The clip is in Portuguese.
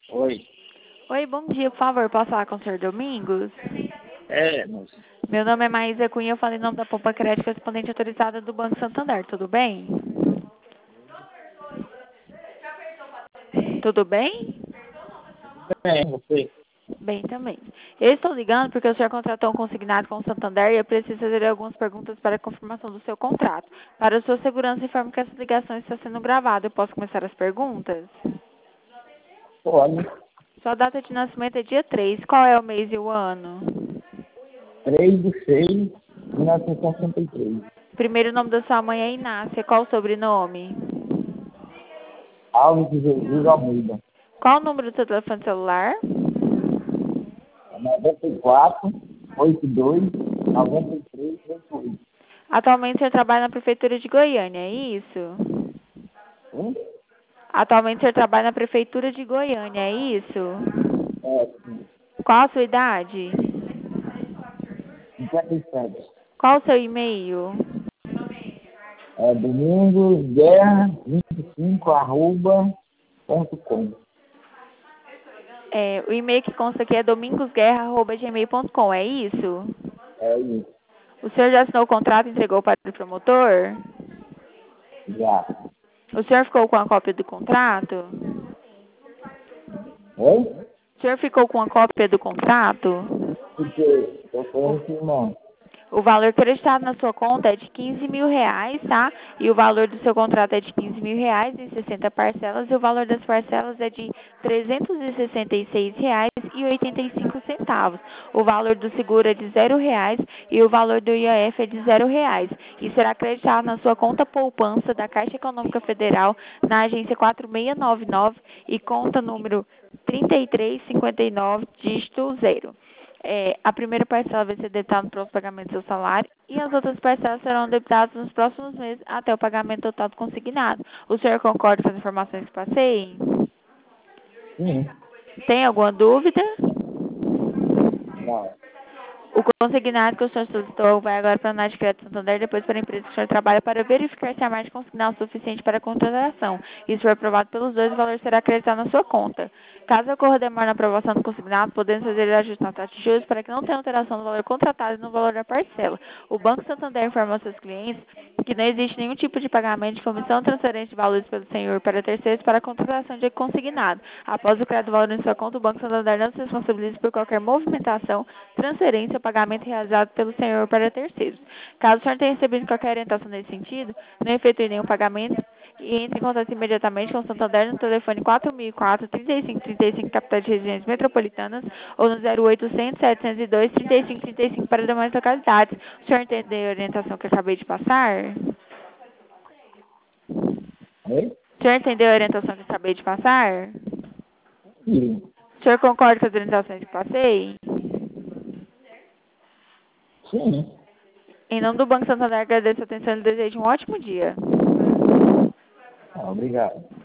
Oi. Oi, bom dia, por favor, posso falar com o senhor Domingos? Moça. Meu nome é Maísa Cunha, eu falei em nome da Poupa Crédito, correspondente autorizada do Banco Santander, tudo bem? Tudo bem? Você. Bem também. Eu estou ligando porque o senhor contratou um consignado com o Santander e eu preciso fazer algumas perguntas para a confirmação do seu contrato. Para a sua segurança, informo que essa ligação está sendo gravada. Eu posso começar as perguntas? Pode. Sua data de nascimento é dia 3. Qual é o mês e o ano? 3/6/1963. Primeiro nome da sua mãe é Inácia. Qual o sobrenome? Alves de Jesus Almeida. Qual o número do seu telefone celular? 94/82/93/38. Atualmente você trabalha na Prefeitura de Goiânia, é isso? Hein? Atualmente você trabalha na Prefeitura de Goiânia, é isso? Sim. Qual a sua idade? 57. Qual o seu e-mail? domingosguerra25@.com. O e-mail que consta aqui é domingosguerra@gmail.com, é isso? É isso. O senhor já assinou o contrato e entregou para o promotor? Já. O senhor ficou com a cópia do contrato? Oi? O senhor ficou com a cópia do contrato? Porque eu conheço, irmão. O valor creditado na sua conta é de R$ 15.000, tá? E o valor do seu contrato é de R$ 15.000 em 60 parcelas e o valor das parcelas é de R$ 366,85. O valor do seguro é de R$ 0 e o valor do IOF é de R$ 0. E será creditado na sua conta poupança da Caixa Econômica Federal na agência 4699 e conta número 3359, dígito 0. A primeira parcela vai ser debitada no próximo pagamento do seu salário e as outras parcelas serão debitadas nos próximos meses até o pagamento total do consignado. O senhor concorda com as informações que passei? Sim. Tem alguma dúvida? Não. O consignado que o senhor solicitou vai agora para a Análise de Crédito Santander, depois para a empresa que o senhor trabalha, para verificar se a margem consignada é suficiente para a contratação. Isso for aprovado pelos dois, o valor será acreditado na sua conta. Caso ocorra demora na aprovação do consignado, podemos fazer ajustes na taxa de juros para que não tenha alteração no valor contratado e no valor da parcela. O Banco Santander informa aos seus clientes que não existe nenhum tipo de pagamento de comissão ou transferência de valores pelo senhor para terceiros para a contratação de consignado. Após o crédito do valor em sua conta, o Banco Santander não se responsabiliza por qualquer movimentação, transferência ou pagamento realizado pelo senhor para terceiros. Caso o senhor tenha recebido qualquer orientação nesse sentido, não efetue nenhum pagamento e entre em contato imediatamente com o Santander no telefone 4004-3535, capital de regiões metropolitanas, ou no 0800-702-3535 para demais localidades. O senhor entendeu a orientação que eu acabei de passar? Oi? O senhor entendeu a orientação que eu acabei de passar? Sim. O senhor concorda com as orientações que passei? Sim. Em nome do Banco Santander, agradeço a atenção e desejo um ótimo dia. Obrigado.